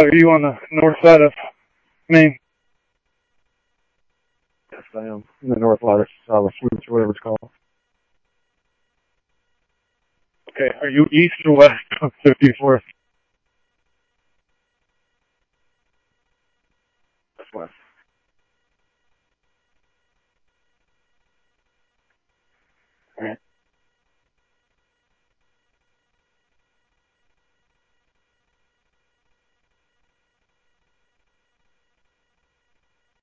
Are you on the north side of Maine? Yes, I am. In the North Lattice, Swoops, or whatever it's called. Okay. Are you east or west of 54th? That's west.